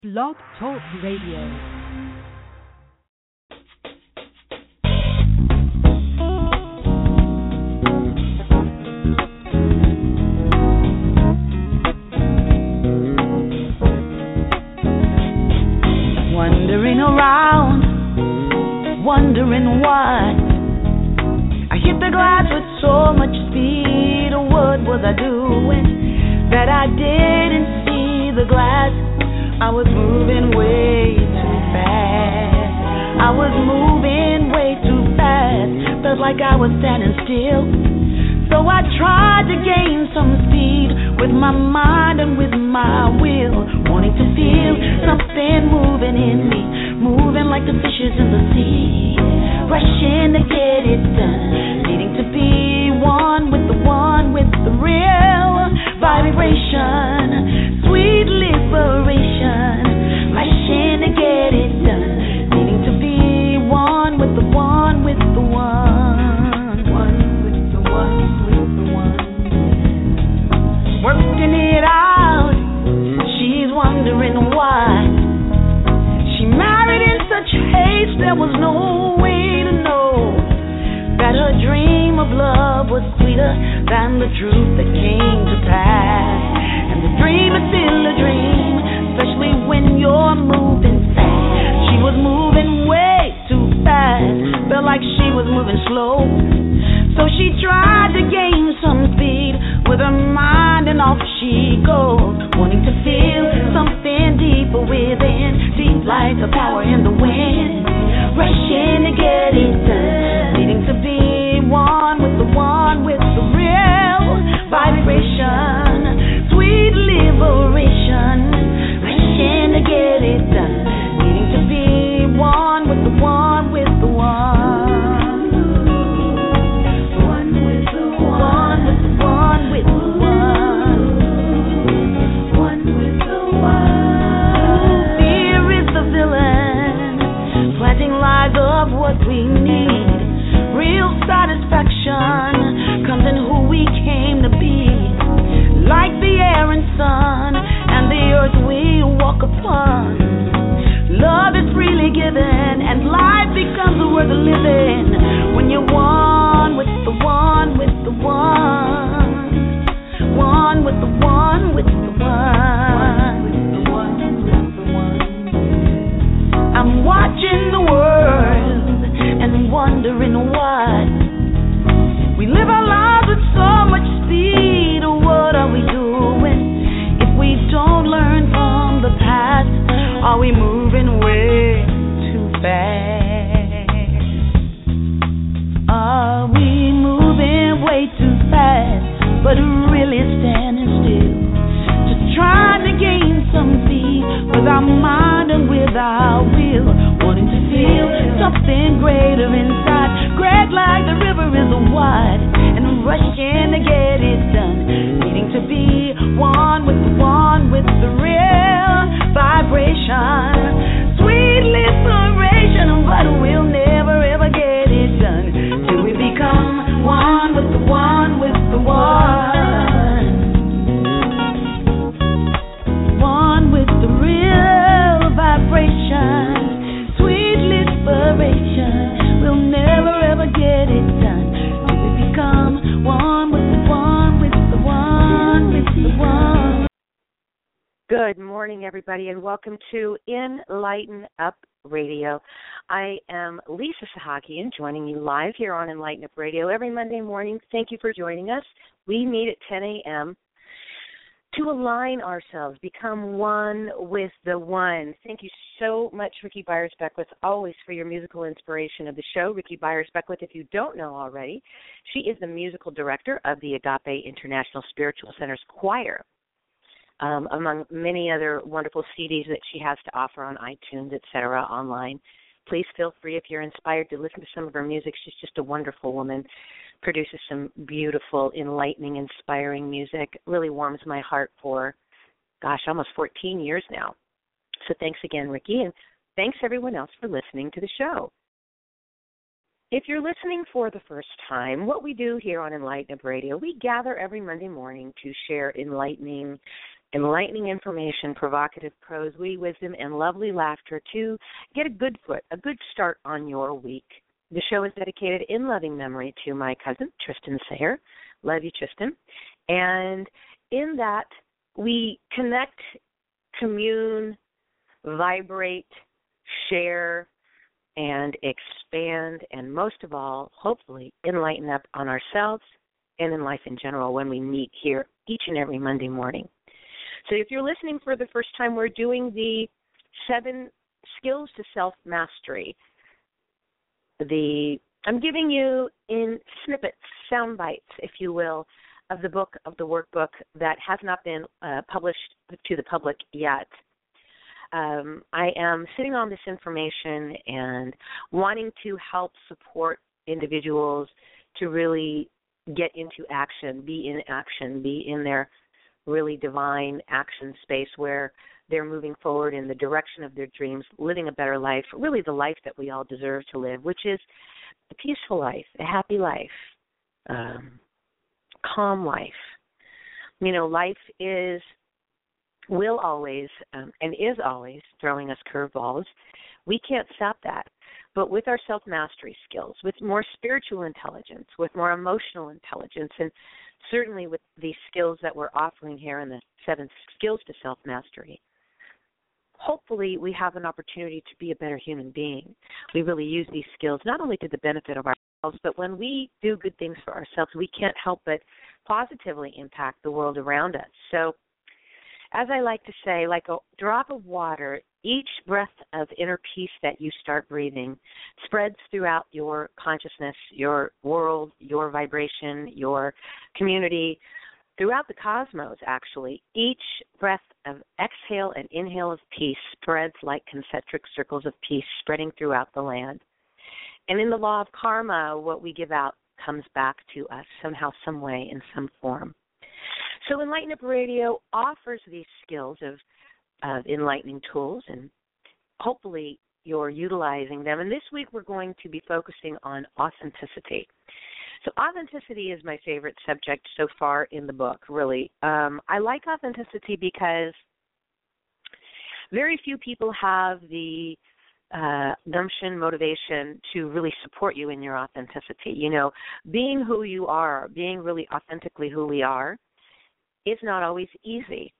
Blog Talk Radio. Wandering around, wondering why I hit the glass with so much speed. What was I doing that I didn't see the glass? I was moving way too fast. I was moving way too fast. Felt like I was standing still. So I tried to gain some speed with my mind and with my will, wanting to feel something moving in me, moving like the fishes in the sea, rushing to get it done, needing to be one with the real vibration, sweet liberation, rushing to get it done, needing to be one with the one with the one, working it out. She's wondering why she married in such haste. There was no way to know that her dream of love was sweeter than the truth that came to pass. And the dream is still a dream, especially when you're moving fast. She was moving way too fast, felt like she was moving slow. So she tried to gain some speed with her mind, and off she goes, wanting to feel something deeper within, deep like the power in the wind, rushing to get it done, needing to be one with the real vibration, sweet liberation, rushing to get it done, needing to be one with the one with the one. Of what we need, real satisfaction comes in who we came to be, like the air and sun and the earth we walk upon. Love is freely given and life becomes worth living when you're one with the one with the one, one with the one with the one. I'm watching the world and wondering why we live our lives with so much speed. What are we doing if we don't learn from the past? Are we moving way too fast? Are we moving way too fast, but really standing still, just trying to gain some speed with our mind and with our will, wanting to feel something greater inside, great like the river is wide, and rushing to get it done, needing to be one with the real vibration, sweet liberation, but we'll never ever get it done till we become one with the one with the one, one with the real vibration, sweet liberation. We'll never ever get it done till we become one with the one with the one with the one. Good morning, everybody, and welcome to Enlighten Up Radio. I am Lisa Sahakian, joining you live here on Enlighten Up Radio every Monday morning. Thank you for joining us. We meet at 10 a.m. to align ourselves, become one with the one. Thank you so much, Ricky Byers-Beckwith, always for your musical inspiration of the show. Ricky Byers-Beckwith, if you don't know already, she is the musical director of the Agape International Spiritual Center's choir, among many other wonderful CDs that she has to offer on iTunes, etc., online. Please feel free, if you're inspired, to listen to some of her music. She's just a wonderful woman, produces some beautiful, enlightening, inspiring music. Really warms my heart for, almost 14 years now. So thanks again, Ricky, and thanks everyone else for listening to the show. If you're listening for the first time, what we do here on Enlighten Up Radio, we gather every Monday morning to share enlightening, enlightening information, provocative prose, witty wisdom, and lovely laughter to get a good start on your week. The show is dedicated in loving memory to my cousin, Tristan Sayre. Love you, Tristan. And in that, we connect, commune, vibrate, share, and expand, and most of all, hopefully, enlighten up on ourselves and in life in general when we meet here each and every Monday morning. So if you're listening for the first time, we're doing the 7 skills to self-mastery. I'm giving you in snippets, sound bites, if you will, of the book, of the workbook that has not been published to the public yet. I am sitting on this information and wanting to help support individuals to really get into action, be in their really divine action space where they're moving forward in the direction of their dreams, living a better life, really the life that we all deserve to live, which is a peaceful life, a happy life, calm life. You know, life will always and is always throwing us curveballs. We can't stop that. But with our self-mastery skills, with more spiritual intelligence, with more emotional intelligence, and certainly with the skills that we're offering here in the 7 skills to self-mastery, hopefully we have an opportunity to be a better human being. We really use these skills not only to the benefit of ourselves, but when we do good things for ourselves, we can't help but positively impact the world around us. So, as I like to say, like a drop of water, each breath of inner peace that you start breathing spreads throughout your consciousness, your world, your vibration, your community, throughout the cosmos, actually. Each breath of exhale and inhale of peace spreads like concentric circles of peace spreading throughout the land. And in the law of karma, what we give out comes back to us somehow, some way, in some form. So Enlighten Up Radio offers these skills of enlightening tools, and hopefully you're utilizing them. And this week we're going to be focusing on authenticity. So authenticity is my favorite subject so far in the book, really. I like authenticity because very few people have the gumption, motivation to really support you in your authenticity. You know, being who you are, being really authentically who we are, is not always easy.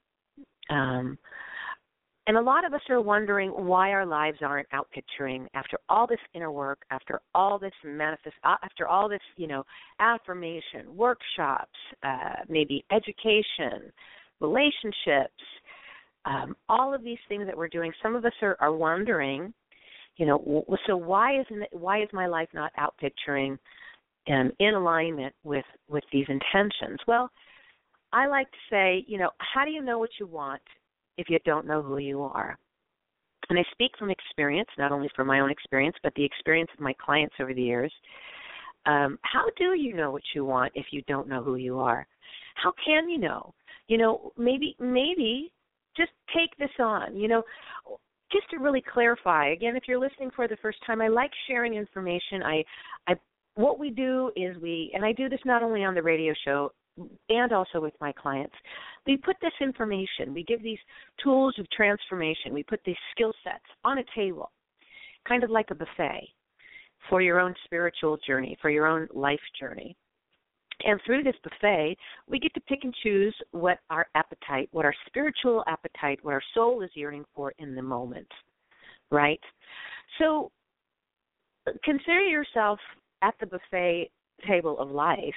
And a lot of us are wondering why our lives aren't outpicturing after all this inner work, after all this after all this, affirmation, workshops, maybe education, relationships, all of these things that we're doing. Some of us are wondering, so why is my life not outpicturing and in alignment with these intentions? Well, I like to say, how do you know what you want if you don't know who you are? And I speak from experience, not only from my own experience, but the experience of my clients over the years. How do you know what you want if you don't know who you are? How can you know? Maybe just take this on, just to really clarify. Again, if you're listening for the first time, I like sharing information. What we do is and I do this not only on the radio show, and also with my clients, we put this information, we give these tools of transformation, we put these skill sets on a table, kind of like a buffet for your own spiritual journey, for your own life journey. And through this buffet, we get to pick and choose what our appetite, what our spiritual appetite, what our soul is yearning for in the moment, right? So consider yourself at the buffet table of life.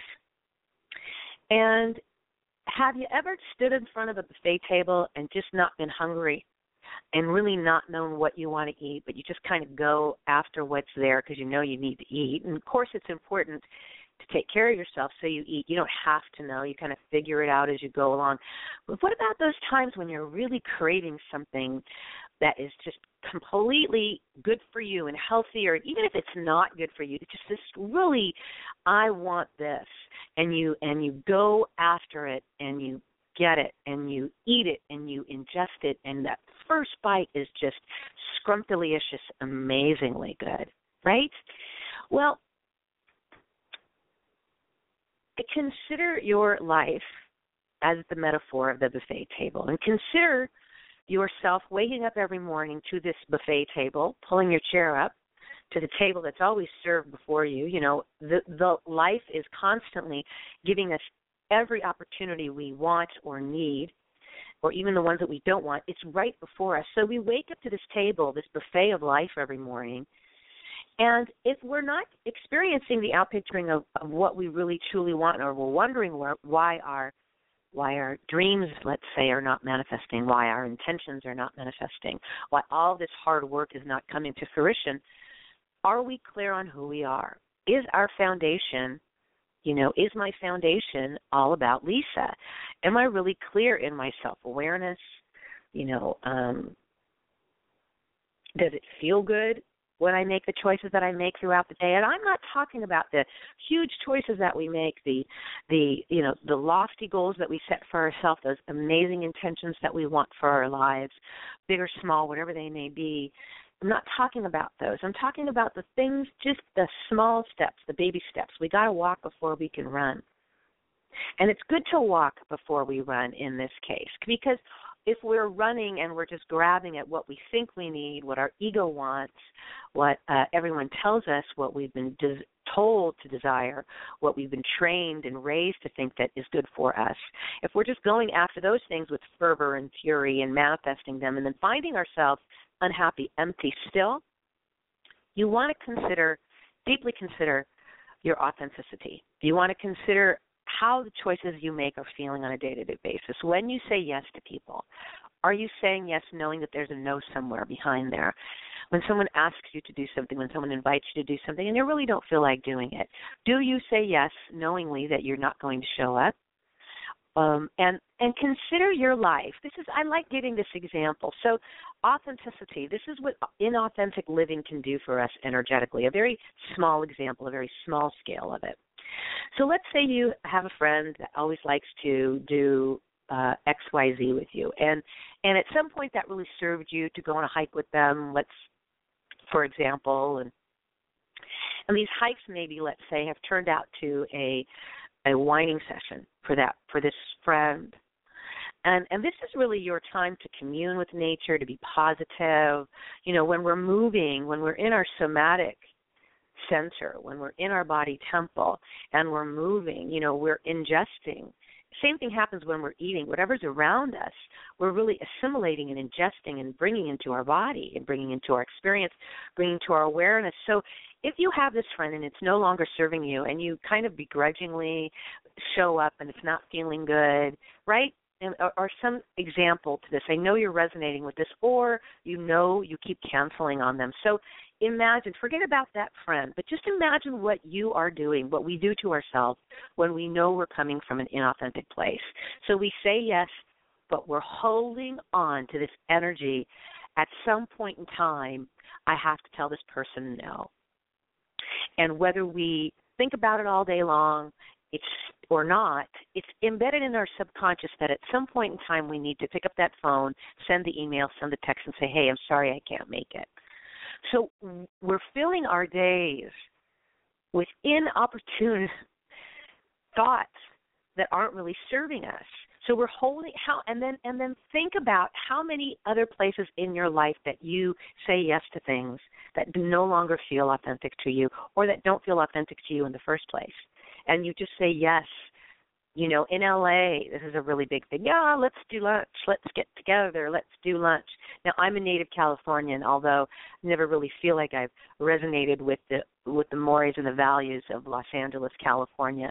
And have you ever stood in front of a buffet table and just not been hungry and really not known what you want to eat, but you just kind of go after what's there because you know you need to eat? And, of course, it's important to take care of yourself so you eat. You don't have to know. You kind of figure it out as you go along. But what about those times when you're really craving something that is just completely good for you and healthy, or even if it's not good for you, it's just this really, I want this, and you go after it and you get it and you eat it and you ingest it, and that first bite is just scrumptious, amazingly good, right? Well, consider your life as the metaphor of the buffet table. And consider yourself waking up every morning to this buffet table, pulling your chair up to the table that's always served before you. You know, the life is constantly giving us every opportunity we want or need, or even the ones that we don't want. It's right before us. So we wake up to this table, this buffet of life every morning, and if we're not experiencing the outpicturing of what we really truly want, or we're wondering why our dreams, let's say, are not manifesting, why our intentions are not manifesting, why all this hard work is not coming to fruition, are we clear on who we are? Is our foundation, is my foundation all about Lisa? Am I really clear in my self-awareness? Does it feel good when I make the choices that I make throughout the day? And I'm not talking about the huge choices that we make, the lofty goals that we set for ourselves, those amazing intentions that we want for our lives, big or small, whatever they may be. I'm not talking about those. I'm talking about the things, just the small steps, the baby steps. We got to walk before we can run. And it's good to walk before we run in this case, because if we're running and we're just grabbing at what we think we need, what our ego wants, what everyone tells us, what we've been told to desire, what we've been trained and raised to think that is good for us, if we're just going after those things with fervor and fury and manifesting them and then finding ourselves unhappy, empty still, you want to deeply consider your authenticity. You want to consider how the choices you make are feeling on a day-to-day basis. When you say yes to people, are you saying yes knowing that there's a no somewhere behind there? When someone asks you to do something, when someone invites you to do something and you really don't feel like doing it, do you say yes knowingly that you're not going to show up? And consider your life. I like giving this example. So authenticity, this is what inauthentic living can do for us energetically, a very small example, a very small scale of it. So let's say you have a friend that always likes to do XYZ with you, and at some point that really served you to go on a hike with them, for example, and these hikes maybe, let's say, have turned out to a whining session for this friend. And this is really your time to commune with nature, to be positive. When we're moving, when we're in our somatic center, when we're in our body temple and we're moving, we're ingesting. Same thing happens when we're eating. Whatever's around us, we're really assimilating and ingesting and bringing into our body and bringing into our experience, bringing to our awareness. So if you have this friend and it's no longer serving you and you kind of begrudgingly show up and it's not feeling good, right? Or some example to this. I know you're resonating with this, or you keep canceling on them. So imagine, forget about that friend, but just imagine what you are doing, what we do to ourselves when we know we're coming from an inauthentic place. So we say yes, but we're holding on to this energy. At some point in time, I have to tell this person no. And whether we think about it all day long, or not, it's embedded in our subconscious that at some point in time we need to pick up that phone, send the email, send the text, and say, hey, I'm sorry I can't make it. So we're filling our days with inopportune thoughts that aren't really serving us. So we're holding and then think about how many other places in your life that you say yes to things that no longer feel authentic to you, or that don't feel authentic to you in the first place. And you just say yes. In LA, this is a really big thing. Yeah, let's do lunch. Let's get together. Let's do lunch. Now, I'm a native Californian, although I never really feel like I've resonated with the mores and the values of Los Angeles, California.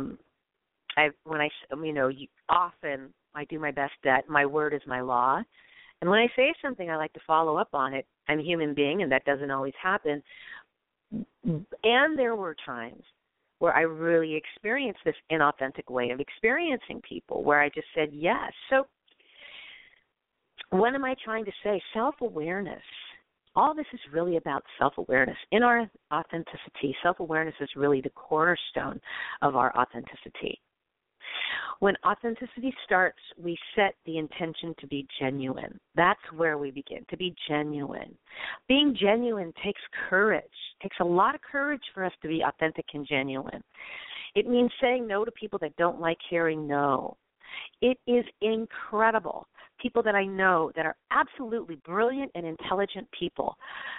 Often I do my best that my word is my law. And when I say something, I like to follow up on it. I'm a human being, and that doesn't always happen. And there were times where I really experienced this inauthentic way of experiencing people, where I just said yes. So what am I trying to say? Self-awareness. All this is really about self-awareness. In our authenticity, self-awareness is really the cornerstone of our authenticity. When authenticity starts, we set the intention to be genuine. That's where we begin, to be genuine. Being genuine takes courage. It takes a lot of courage for us to be authentic and genuine. It means saying no to people that don't like hearing no. It is incredible. People that I know that are absolutely brilliant and intelligent people,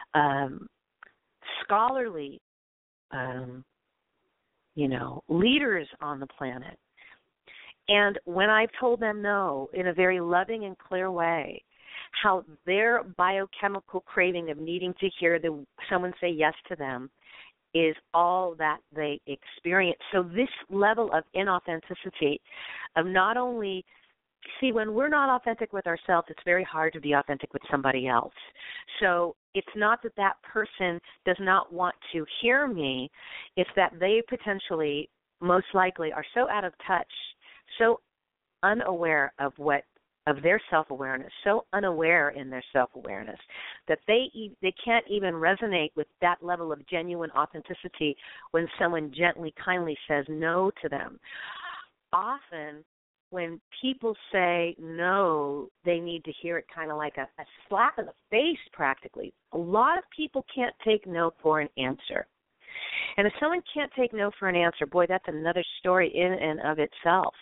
scholarly, leaders on the planet. And when I've told them no in a very loving and clear way, how their biochemical craving of needing to hear someone say yes to them is all that they experience. So this level of inauthenticity, of not only, see, when we're not authentic with ourselves, it's very hard to be authentic with somebody else. So it's not that that person does not want to hear me, it's that they potentially, most likely, are so out of touch, so unaware of their self-awareness, so unaware in their self-awareness that they can't even resonate with that level of genuine authenticity when someone gently, kindly says no to them. Often, when people say no, they need to hear it kind of like a slap in the face practically. A lot of people can't take no for an answer. And if someone can't take no for an answer, boy, that's another story in and of itself.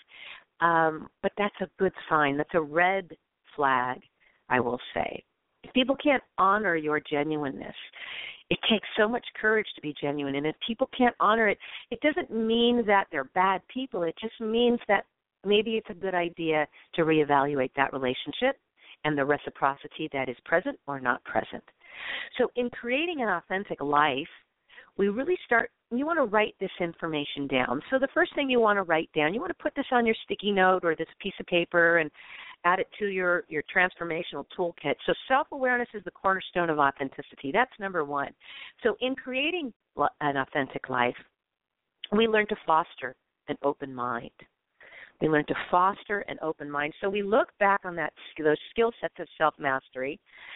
But that's a good sign. That's a red flag, I will say. If people can't honor your genuineness, it takes so much courage to be genuine. And if people can't honor it, it doesn't mean that they're bad people. It just means that maybe it's a good idea to reevaluate that relationship and the reciprocity that is present or not present. So in creating an authentic life, we really you want to write this information down. So the first thing you want to write down, you want to put this on your sticky note or this piece of paper and add it to your transformational toolkit. So self-awareness is the cornerstone of authenticity. That's number one. So in creating an authentic life, we learn to foster an open mind. We learn to foster an open mind. So we look back on those skill sets of self-mastery.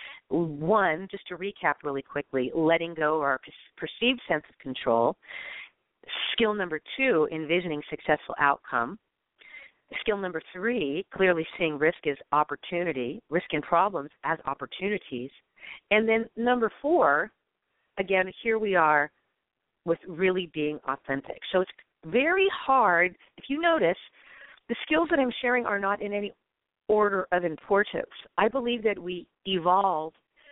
One, just to recap really quickly, letting go of our perceived sense of control. Skill number 2, envisioning successful outcome. Skill number 3, clearly seeing risk as opportunity, risk and problems as opportunities. And then number 4, again, here we are with really being authentic. So it's very hard. If you notice, the skills that I'm sharing are not in any order of importance. I believe that we evolve,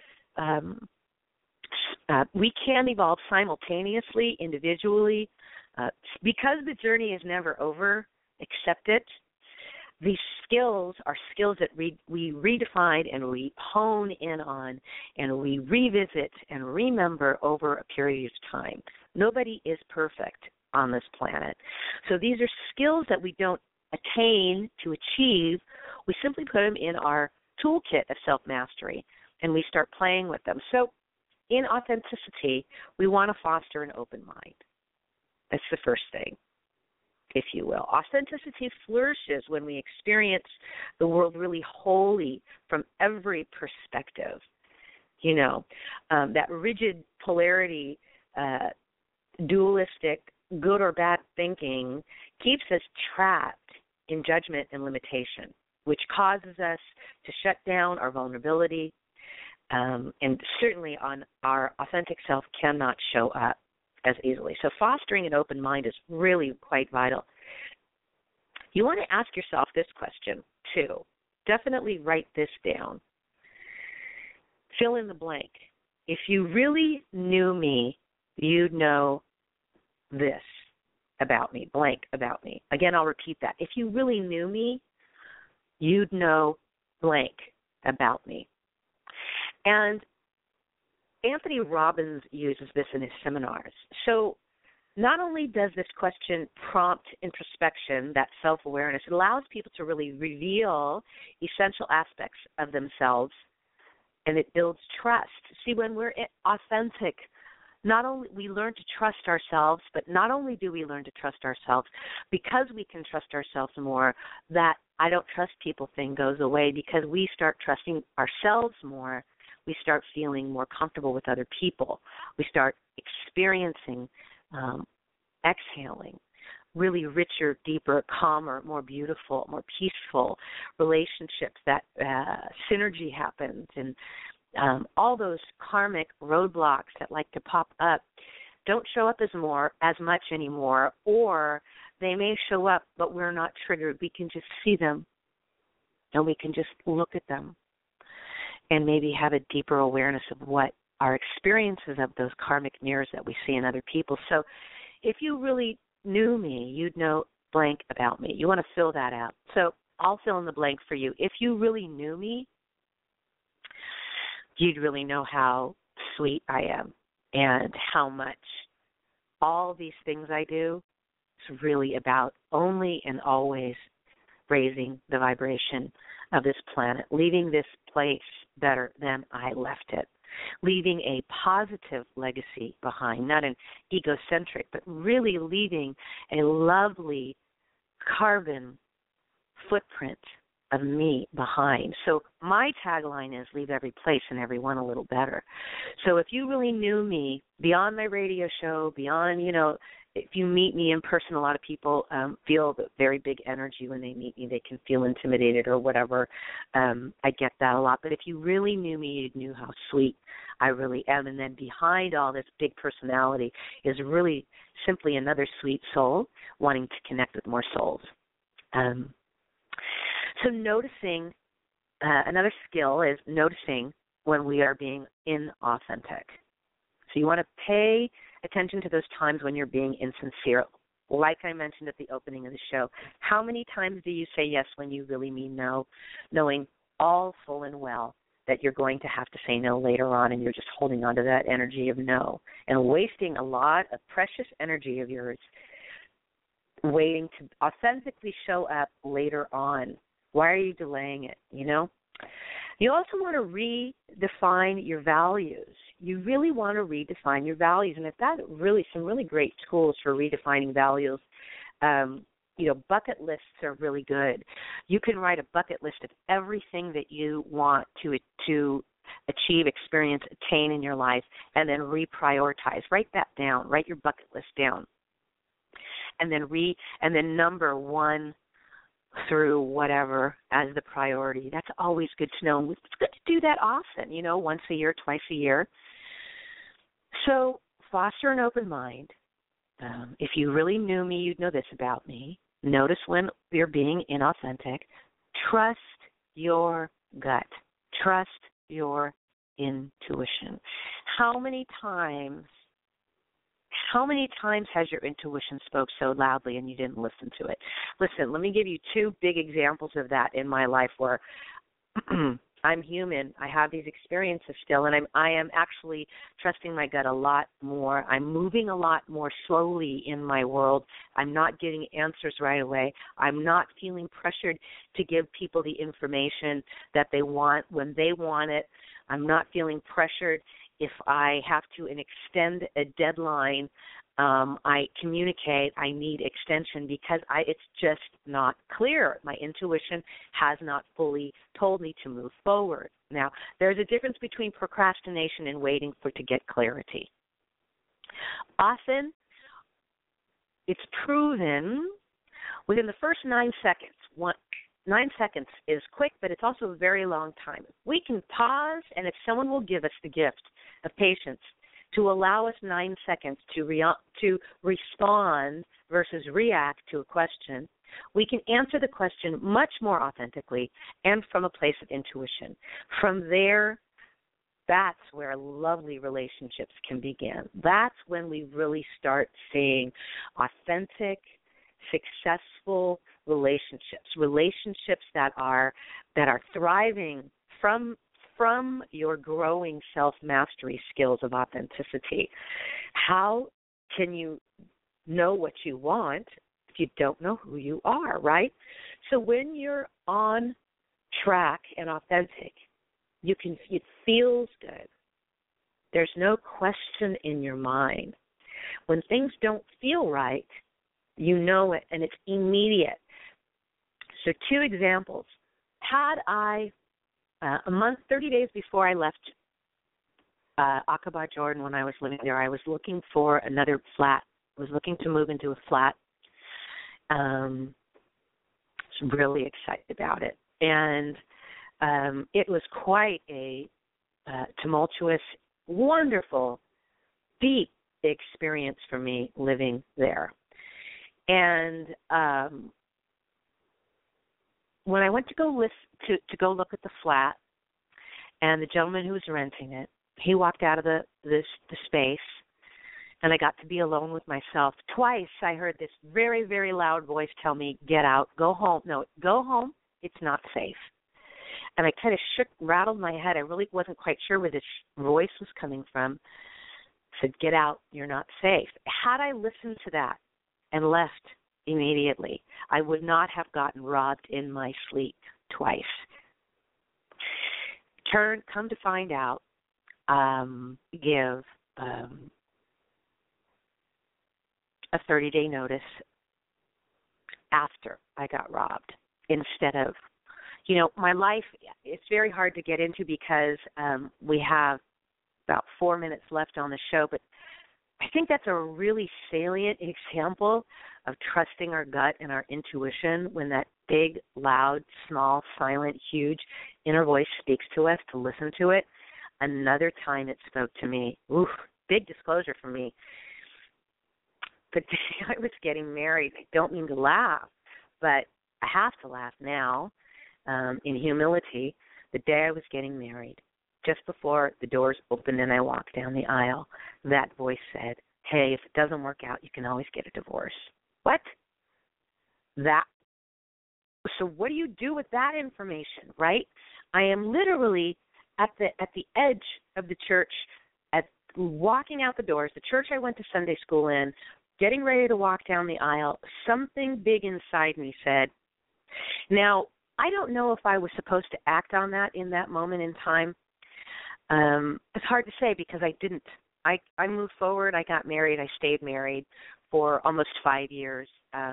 we can evolve simultaneously, individually, because the journey is never over, accept it. These skills are skills that we redefine and we hone in on and we revisit and remember over a period of time. Nobody is perfect on this planet. So these are skills that we don't attain to achieve. We simply put them in our toolkit of self-mastery and we start playing with them. So in authenticity, we want to foster an open mind. That's the first thing, if you will. Authenticity flourishes when we experience the world really wholly from every perspective. That rigid polarity, dualistic, good or bad thinking keeps us trapped in judgment and limitation, which causes us to shut down our vulnerability, and certainly on our authentic self cannot show up as easily. So fostering an open mind is really quite vital. You want to ask yourself this question, too. Definitely write this down. Fill in the blank. If you really knew me, you'd know this about me, blank about me. Again, I'll repeat that. If you really knew me, you'd know blank about me. And Anthony Robbins uses this in his seminars. So not only does this question prompt introspection, that self-awareness, it allows people to really reveal essential aspects of themselves, and it builds trust. See, when we're authentic, not only we learn to trust ourselves, but not only do we learn to trust ourselves, because we can trust ourselves more, that I don't trust people thing goes away because we start trusting ourselves more. We start feeling more comfortable with other people. We start experiencing, exhaling, really richer, deeper, calmer, more beautiful, more peaceful relationships. That synergy happens, and all those karmic roadblocks that like to pop up don't show up as much anymore, or They may show up, but we're not triggered. We can just see them, and we can just look at them and maybe have a deeper awareness of what our experiences of those karmic mirrors that we see in other people. So if you really knew me, you'd know blank about me. You want to fill that out. So I'll fill in the blank for you. If you really knew me, you'd really know how sweet I am and how much all these things I do is really about only and always raising the vibration of this planet, leaving this place better than I left it, leaving a positive legacy behind, not an egocentric, but really leaving a lovely carbon footprint of me behind. So my tagline is leave every place and everyone a little better. So if you really knew me beyond my radio show, beyond, if you meet me in person, a lot of people feel the very big energy when they meet me. They can feel intimidated or whatever. I get that a lot. But if you really knew me, you'd knew how sweet I really am. And then behind all this big personality is really simply another sweet soul wanting to connect with more souls. So noticing, another skill is noticing when we are being inauthentic. So you want to pay attention to those times when you're being insincere. Like I mentioned at the opening of the show, how many times do you say yes when you really mean no, knowing all full and well that you're going to have to say no later on, and you're just holding on to that energy of no and wasting a lot of precious energy of yours waiting to authentically show up later on. Why are you delaying it, You also want to redefine your values. You really want to redefine your values. And I've got some really great tools for redefining values. Bucket lists are really good. You can write a bucket list of everything that you want to achieve, experience, attain in your life, and then reprioritize. Write that down. Write your bucket list down. And then number one through whatever as the priority. That's always good to know. It's good to do that often, once a year, twice a year. So foster an open mind. If you really knew me, you'd know this about me. Notice when you're being inauthentic. Trust your gut. Trust your intuition. How many times has your intuition spoke so loudly and you didn't listen to it? Listen, let me give you two big examples of that in my life where I'm human. I have these experiences still, and I am actually trusting my gut a lot more. I'm moving a lot more slowly in my world. I'm not getting answers right away. I'm not feeling pressured to give people the information that they want when they want it. I'm not feeling pressured if I have to extend a deadline. I communicate, I need extension because it's just not clear. My intuition has not fully told me to move forward. Now, there's a difference between procrastination and waiting to get clarity. Often, it's proven within the first 9 seconds. 9 seconds is quick, but it's also a very long time. We can pause, and if someone will give us the gift of patience to allow us 9 seconds to respond versus react to a question, we can answer the question much more authentically and from a place of intuition. From there, that's where lovely relationships can begin. That's when we really start seeing authentic, successful relationships that are thriving from your growing self-mastery skills of authenticity. How can you know what you want if you don't know who you are, right? So when you're on track and authentic, it feels good. There's no question in your mind. When things don't feel right, you know it, and it's immediate. So 2 examples. Had I, a month, 30 days before I left Aqaba, Jordan, when I was living there, I was looking for another flat. I was looking to move into a flat. I was really excited about it. And it was quite a tumultuous, wonderful, deep experience for me living there. And when I went to go go look at the flat, and the gentleman who was renting it, he walked out of the space, and I got to be alone with myself. Twice I heard this very, very loud voice tell me, "Get out, go home. No, go home. It's not safe." And I kind of rattled my head. I really wasn't quite sure where this voice was coming from. I said, "Get out. You're not safe." Had I listened to that and left immediately, I would not have gotten robbed in my sleep twice. Come to find out, give a 30-day notice after I got robbed instead of, my life, it's very hard to get into because we have about 4 minutes left on the show, but I think that's a really salient example of trusting our gut and our intuition when that big, loud, small, silent, huge inner voice speaks to us, to listen to it. Another time it spoke to me. Oof, big disclosure for me. The day I was getting married, I don't mean to laugh, but I have to laugh now in humility. The day I was getting married, just before the doors opened and I walked down the aisle, that voice said, "Hey, if it doesn't work out, you can always get a divorce." What? So what do you do with that information, right? I am literally at the edge of the church, walking out the doors, the church I went to Sunday school in, getting ready to walk down the aisle. Something big inside me said, now, I don't know if I was supposed to act on that in that moment in time. It's hard to say because I didn't. I moved forward. I got married. I stayed married for almost 5 years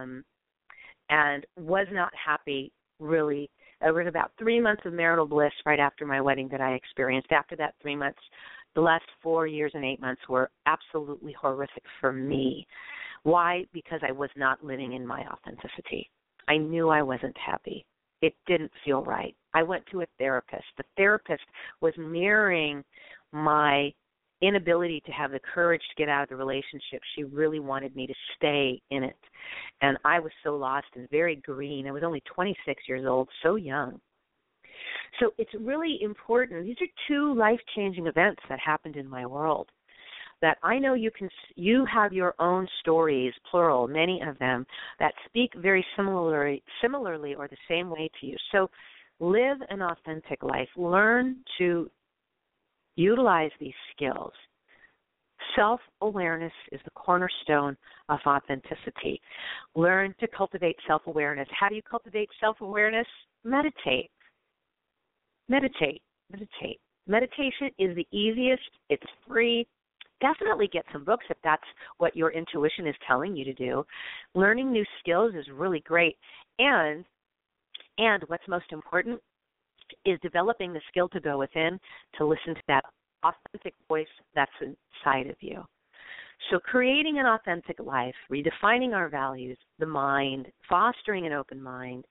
and was not happy, really. It was about 3 months of marital bliss right after my wedding that I experienced. After that 3 months, the last 4 years and 8 months were absolutely horrific for me. Why? Because I was not living in my authenticity. I knew I wasn't happy. It didn't feel right. I went to a therapist. The therapist was mirroring my inability to have the courage to get out of the relationship. She really wanted me to stay in it. And I was so lost and very green. I was only 26 years old, so young. So it's really important. These are two life-changing events that happened in my world that I know you have your own stories, plural, many of them, that speak very similarly or the same way to you. So live an authentic life. Learn to utilize these skills. Self-awareness is the cornerstone of authenticity. Learn to cultivate self-awareness. How do you cultivate self-awareness? Meditate. Meditate. Meditation is the easiest. It's free. Definitely get some books if that's what your intuition is telling you to do. Learning new skills is really great. And what's most important is developing the skill to go within, to listen to that authentic voice that's inside of you. So creating an authentic life, redefining our values, the mind, fostering an open mind,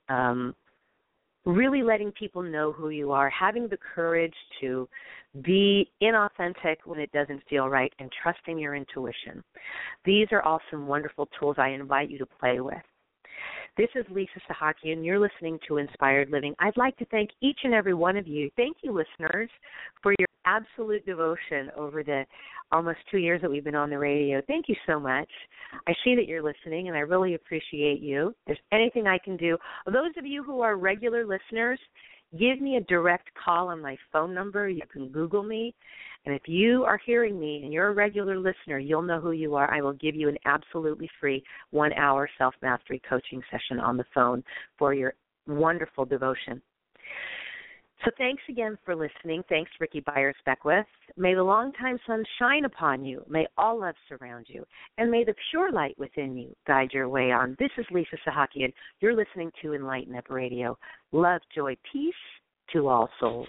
really letting people know who you are, having the courage to be inauthentic when it doesn't feel right, and trusting your intuition. These are all some wonderful tools I invite you to play with. This is Lisa Sahaki, and you're listening to Inspired Living. I'd like to thank each and every one of you. Thank you, listeners, for your absolute devotion over the almost 2 years that we've been on the radio. Thank you so much. I see that you're listening, and I really appreciate you. If there's anything I can do, those of you who are regular listeners, give me a direct call on my phone number. You can Google me. And if you are hearing me and you're a regular listener, you'll know who you are. I will give you an absolutely free 1-hour self-mastery coaching session on the phone for your wonderful devotion. So thanks again for listening. Thanks, Ricky Byers-Beckwith. May the long-time sun shine upon you. May all love surround you. And may the pure light within you guide your way on. This is Lisa Sahaki, and you're listening to Enlighten Up Radio. Love, joy, peace to all souls.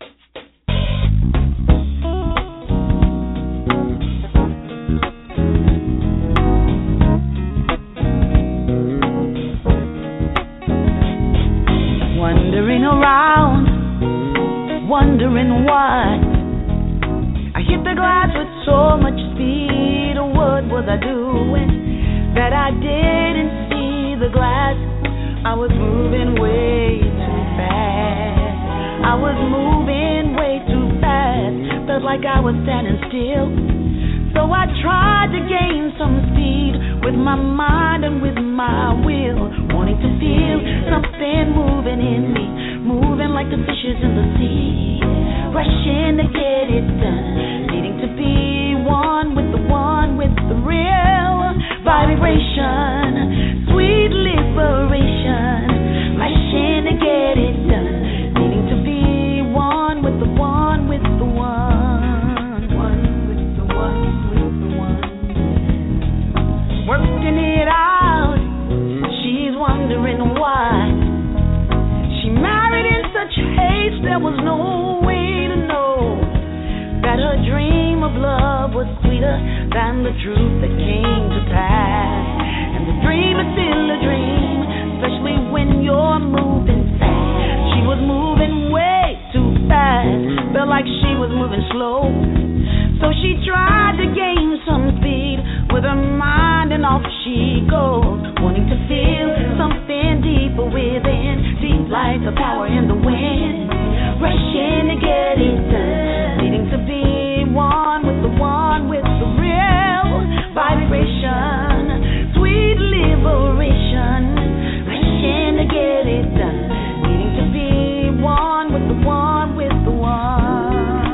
Wandering around, wondering why I hit the glass with so much speed. What was I doing? that I didn't see the glass. I was moving way too fast. I was moving way too fast. Felt like I was standing still. So I tried to gain some speed with my mind and with my will, wanting to feel something moving in me, moving like the fishes in the sea, rushing to get it done, needing to be one with the real vibration, sweet liberation, rushing to get it done, needing to be one with the one with the working it out. She's wondering why she married in such haste. There was no way to know that her dream of love was sweeter than the truth that came to pass. And the dream is still a dream, especially when you're moving fast. She was moving way too fast, felt like she was moving slow. So she tried to gain some speed with her mind, and off she goes, wanting to feel something deeper within, deep like the power in the wind, rushing to get it done, needing to be one with the real vibration, sweet liberation, rushing to get it done, needing to be one with the one with the one.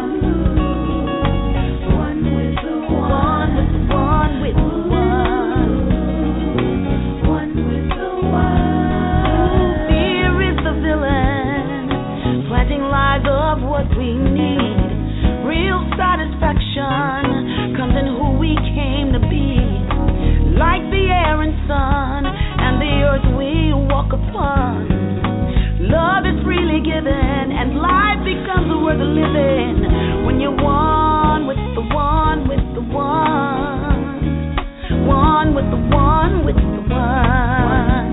Of what we need, real satisfaction comes in who we came to be, like the air and sun and the earth we walk upon. Love is freely given, and life becomes worth living when you're one with the one with the one, one with the one with the one.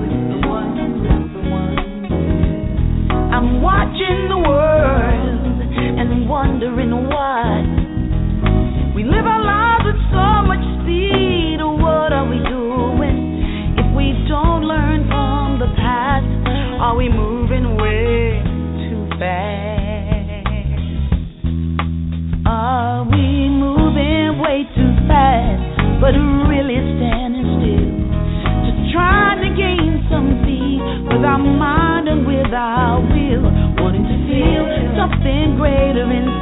I'm watching the world and wondering why we live our lives with so much speed. What are we doing if we don't learn from the past? Are we moving way too fast? Are we moving way too fast, but really standing still, just trying to gain some speed with our mind and with our will, wanting to feel something greater in